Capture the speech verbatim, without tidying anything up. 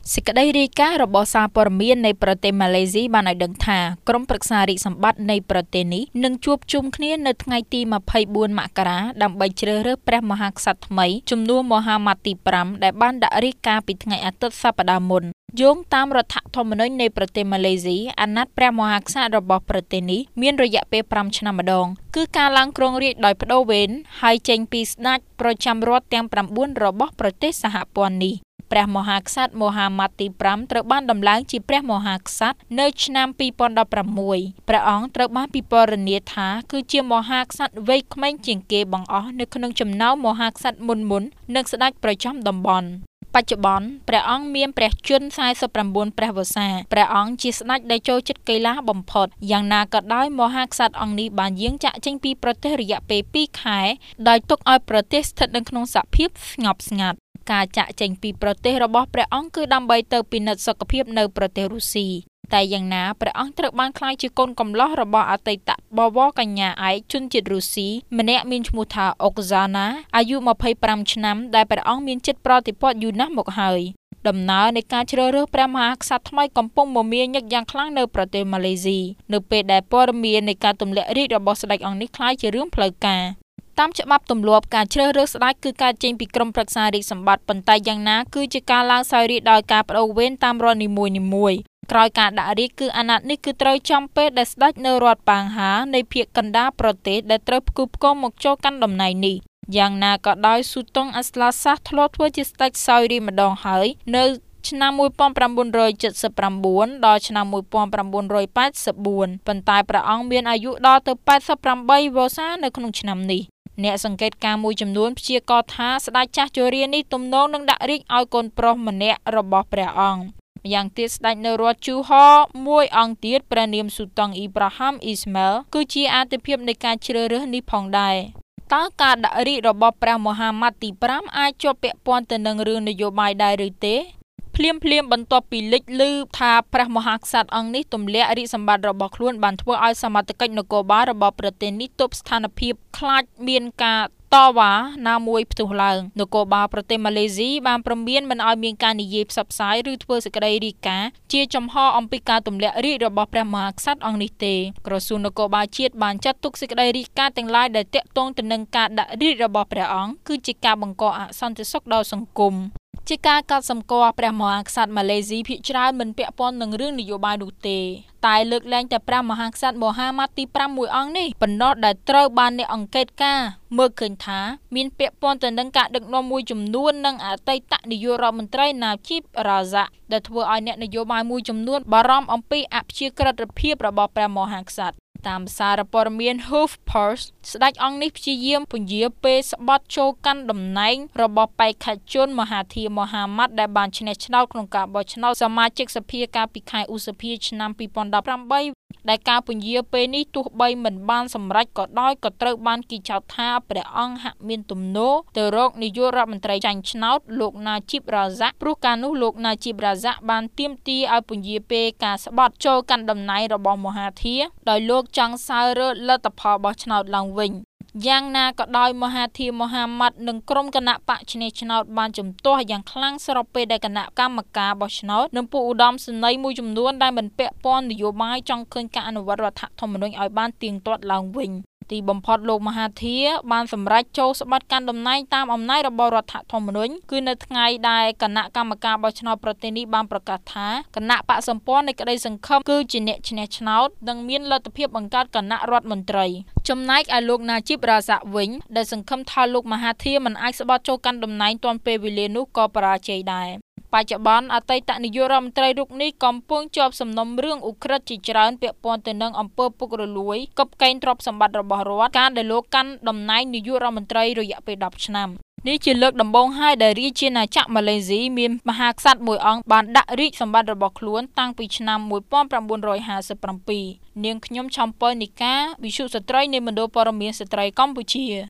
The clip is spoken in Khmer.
សេចក្តីរាយការណ៍របស់សារព័ត៌មាននៃប្រទេសម៉ាឡេស៊ីបានឲ្យដឹងថាក្រុមប្រឹក្សារាជសម្បត្តិនៃប្រទេសនេះនឹងជួបជុំគ្នានៅថ្ងៃទីម្ភៃបួនមករាដើម្បីជ្រើសរើសព្រះមហាក្សត្រថ្មីជំនួសមហាម៉ាត់ទីប្រាំដែលបានដាក់រាជការពីថ្ងៃអាទិត្យសប្តាហ៍មុនយោងតាមរដ្ឋធម្មនុញ្ញនៃប្រទេសម៉ាឡេស៊ីអាណត្តិព្រះមហាក្សត្ររបស់ប្រទេសនេះមានរយៈពេលប្រាំឆ្នាំម្ដងគឺការឡើងគ្រងរាជ្យដោយបដូរវេនហើយចេញពីស្ដេចប្រចាំរដ្ឋទាំងប្រាំបួនរបស់ប្រទេសសហព័ន្ធនេះព្រះមហាក្សត្រមហាម៉ាត់ទីប្រាំត្រូវបានដំឡើងជាព្រះមហាក្សត្រនៅឆ្នាំពីរពាន់ដប់ប្រាំមួយព្រះអង្គត្រូវបានពិពណ៌នាថាគឺជាមហាក្សត្រវ័យក្មេងជាងគេបង្អស់នៅក្នុងចំណោមមហាក្សត្រមុនមុននិងស្ដេចប្រចាំតំបន់បច្ចុប្បន្នព្រះអង្គមានព្រះជន្មសែសិបប្រាំបួនព្រះវស្សាព្រះអង្គជាស្ដេចដែលចូលចិត្តកីឡាបំផុតយ៉ាងណាក៏ដោយមហាក្សត្រអង្គនេះបានយាងចាកចេញពីប្រទេសរយៈពេលពីរខែដោយទុកឲ្យប្រទេសស្ថិតនៅក្នុងសភាពស្ងប់ស្ងាត់ការចាក់ចេញពីប្រទេសរបស់ព្រះអង្គគឺដើម្បីទៅពិនិត្យសុខភាពនៅប្រទេសរុស្ស៊ីតែយ៉ាងណាព្រះអង្គត្រូវបានក្លាយជាកូនកំលោះរបស់អតីតបវរកញ្ញាឯកជនជាតិរុស្ស៊ីម្នាក់មានឈ្មោះថាអុកហ្សាណាអាយុម្ភៃប្រាំឆ្នាំដែលព្រះអង្គមានចិត្តប្រតិបត្តិយូរណាស់មកហើយដំណើរនៃការជ្រើសរើសព្រះមហាក្សត្រថ្មីកំពុងមមាញឹកយ៉ាងខ្លាំងនៅប្រទេសម៉ាឡេស៊ីនៅពេលដែលព័ត៌មាននៃការទម្លាក់រាជ្យរបស់ស្ដេចអង្គនេះក្លាយជារឿងផ្លូវការតាមច្បាប់ទម្លាប់ការជ្រើសរើសស្ដេចគឺការចេញពីក្រុមប្រឹក្សារាជសម្បត្តិប៉ុន្តែយ៉ាងណាគឺជាការឡើងសោយរាជ្យដោយការបដូរវេនតាមរដ្ឋនីមួយៗក្រោយការដាក់រាជ្យគឺអាណត្តិនេះគឺត្រូវចំពេលដែលស្ដេចនៅរដ្ឋប៉ាងហានៃភាគកណ្ដាលប្រទេសដែលត្រូវផ្គូផ្គងមកចូលកាន់តំណែងនេះយ៉ាងណាក៏ដោយស៊ូតុងអាស្លាសាសធ្លាប់ធ្វើជាស្ដេចសោយរាជ្យម្ដងហើយនៅឆ្នាំមួយពាន់ប្រាំបួនរយเจ็ดสิบเก้าដល់ឆ្នាំមួយពាន់ប្រាំបួនរយแปดสิบสี่ប៉ុន្តែព្រះអង្គមានអាយុដល់ទៅแปดสิบแปดវស្សានៅក្នុងឆ្នាំនេះអ្នកសង្កេតការណ៍មួយចំនួនព្យាករណ៍ថាស្ដេចចាស់ជរានេះទំនងនឹងដាក់រាជ្យឲ្យកូនប្រុសម្នាក់របស់ព្រះអង្គម្យ៉ាងទៀតស្ដេចនៅរដ្ឋជូហរមួយអង្គទៀតព្រះនាមស៊ូតុងអ៊ីប្រាហាំអ៊ីស្ម៉ែលគឺជាអាទិភាពនៃការជ្រើសរើសនេះផងដែរតើការដាក់រាជ្យរបស់ព្រះមហាម៉ាត់ទីប្រាំអាចជាប់ពាក់ព័ន្ធទៅនឹងរឿងនយោបាយដែរឬទេភ្លាមភ្លាមបន្ទាប់ពីលេចឮថាព្រះមហាក្សត្រអង្គនេះទម្លាក់រាជសម្បត្តិរបស់ខ្លួនបានធ្វើឲ្យសមត្ថកិច្ចនគរបាលរបស់ប្រទេសនេះទប់ស្ថានភាពខ្លាចមានការតវ៉ាណាមួយផ្ទុះឡើងនគរបាលប្រទេសម៉ាឡេស៊ីបានព្រមានមិនឲ្យមានការនិយាយផ្សព្វផ្សាយឬធ្វើសេចក្តីរាយការណ៍ជាចំហអំពីការទម្លាក់រាជ្យរបស់ព្រះមហាក្សត្រអង្គនេះទេក្រសួងនគរបាលជាតិបានចាត់ទុកសេចក្តីរាយការណ៍ទាំងឡាយដែលទាក់ទងទៅនឹងការដាក់រាជ្យរបស់ព្រះអង្គគឺជាការបង្កអសន្តិសុខដល់សង្គមជាការកត់សម្គាល់ព្រះមហាក្សត្រម៉ាឡេស៊ីភាគច្រើនមិនពាក់ព័ន្ធនឹងរឿងនយោបាយនោះទេតែលើកលែងតែព្រះមហាក្សត្រមហាម៉ាត់ទីប្រាំមួយអង្គនេះប៉ុណ្ណោះដែលត្រូវបានអ្នកអង្កេតការណ៍មើលឃើញថាមានពាក់ព័ន្ធទៅនឹងការដឹកនាំមួយចំនួននិងអតីតនាយករដ្ឋមន្ត្រីណាជីបរ៉ាហ្សាក់ដែលធ្វើឲ្យអ្នកនយោបាយមួយចំនួនបារម្ភអំពីអព្យាក្រឹតភាពរបស់ព្រះមហាក្សត្រតាមសារព័ត៌មាន HuffPost ស្ដេចអង្គនេះព្យាយាមពន្យាពេលស្បត់ចូលកាន់តំណែងរបស់បេក្ខជនមហាធិមហាម៉ាត់ដែលបានឈ្នះឆ្នោតក្នុងការបោះឆ្នោតសមាជិកសភាកាលពីខែឧសភាឆ្នាំពីរពាន់ដប់ប្រាំបីដែលការពន្យាពេលនេះទោះបីមិនបានសម្រេចក៏ដោយក៏ត្រូវបានគេចោទថាព្រះអង្គហាក់មានទំនោរទៅរកនាយករដ្ឋមន្ត្រីចាញ់ឆ្នោតលោកណាជីបរ៉ាហ្សាក់ព្រោះកាលនោះលោកណាជីបរ៉ាហ្សាក់បានទាមទារឲ្យពន្យាពេលការស្បត់ចូលកាន់តំណែងរបស់មហាធិដោយលោកចង់សើរើលទ្ធផលបោះឆ្នោតឡើងវិញយ៉ាងណាក៏ដោយមហាធិមហាម៉ាត់និងក្រុមគណៈបកឈ្នះឆ្នោតបានជំទាស់យ៉ាងខ្លាំងស្របពេលដែលគណៈកម្មការបោះឆ្នោតនិងពួកឧត្តមសេនីយ៍មួយចំនួនដែលមិនពាក់ព័ន្ធនយោបាយចង់ឃើញការអនុវត្តរដ្ឋធម្មនុញ្ញឲ្យបានទៀងទាត់ឡើងវិញទីបំផុតលោកមហាធិបានសម្រេចចូលស្បត់កាន់តំណែងតាមអំណាចរបស់រដ្ឋធម្មនុញ្ញគឺនៅថ្ងៃដែលគណៈកម្មការបោះឆ្នោតប្រទេសនេះបានប្រកាសថាគណៈបកសម្ព័ន្ធនៃក្តីសង្ឃឹមគឺជាអ្នកឈ្នះឆ្នោតនិងមានលទ្ធភាពបង្កើតគណៈរដ្ឋមន្ត្រីចំណែកឯលោកណាជីបរ៉ាហ្សាក់វិញដែលសង្ឃឹមថាលោកមហាធិមិនអាចស្បត់ចូលកាន់តំណែងទាន់ពេលវេលានោះក៏បរាជ័យដែរបច្ចុប្បន្នអតីតនាយករដ្ឋមន្ត្រីរូបនេះកំពុងជាប់សំណុំរឿងឧក្រិដ្ឋជាច្រើនពាក់ព័ន្ធទៅនឹងអំពើពុករលួយកប់កេងទ្រព្យសម្បត្តិរបស់រដ្ឋការដែលលោកកាន់តំណែងនាយករដ្ឋមន្ត្រីរយៈពេលដប់ឆ្នាំនេះជាលើកដំបូងហើយដែលរាជាណាចក្រម៉ាឡេស៊ីមានមហាក្សត្រមួយអង្គបានដាក់រាជសម្បត្តិរបស់ខ្លួនតាំងពីឆ្នាំមួយពាន់ប្រាំបួនរយហាសិបប្រាំពីរនាងខ្ញុំឆំពើនីកាវិសុទ្ធស្ត្រីនៃមណ្ឌលព័ត៌មានស្ត្រីកម្ពុជា